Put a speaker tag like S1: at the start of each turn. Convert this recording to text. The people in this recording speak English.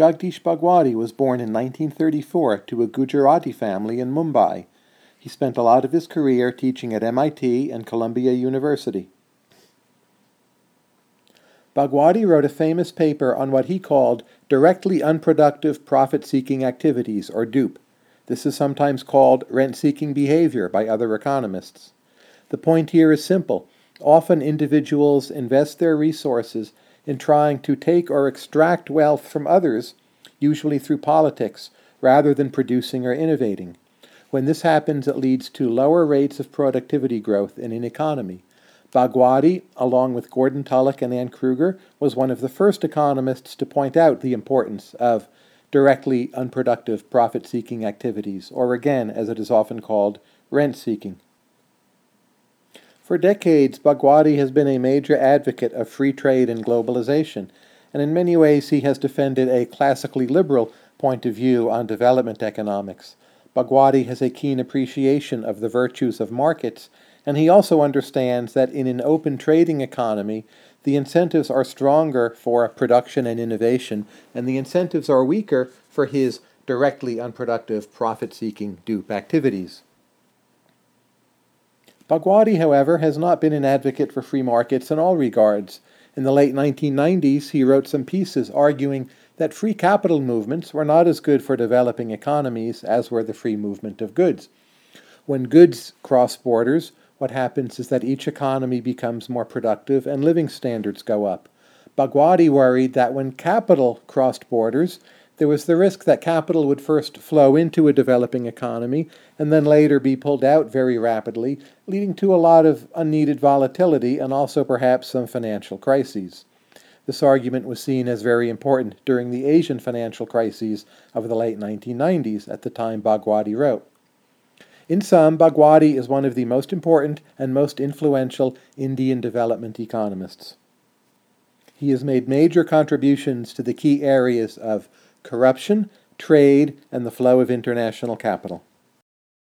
S1: Jagdish Bhagwati was born in 1934 to a Gujarati family in Mumbai. He spent a lot of his career teaching at MIT and Columbia University. Bhagwati wrote a famous paper on what he called directly unproductive profit-seeking activities, or DUP. This is sometimes called rent-seeking behavior by other economists. The point here is simple. Often individuals invest their resources in trying to take or extract wealth from others, usually through politics, rather than producing or innovating. When this happens, it leads to lower rates of productivity growth in an economy. Bhagwati, along with Gordon Tullock and Ann Kruger, was one of the first economists to point out the importance of directly unproductive profit-seeking activities, or again, as it is often called, rent-seeking. For decades, Bhagwati has been a major advocate of free trade and globalization, and in many ways he has defended a classically liberal point of view on development economics. Bhagwati has a keen appreciation of the virtues of markets, and he also understands that in an open trading economy, the incentives are stronger for production and innovation, and the incentives are weaker for his directly unproductive profit-seeking dupe activities. Bhagwati, however, has not been an advocate for free markets in all regards. In the late 1990s, he wrote some pieces arguing that free capital movements were not as good for developing economies as were the free movement of goods. When goods cross borders, what happens is that each economy becomes more productive and living standards go up. Bhagwati worried that when capital crossed borders, there was the risk that capital would first flow into a developing economy and then later be pulled out very rapidly, leading to a lot of unneeded volatility and also perhaps some financial crises. This argument was seen as very important during the Asian financial crises of the late 1990s, at the time Bhagwati wrote. In sum, Bhagwati is one of the most important and most influential Indian development economists. He has made major contributions to the key areas of corruption, trade, and the flow of international capital.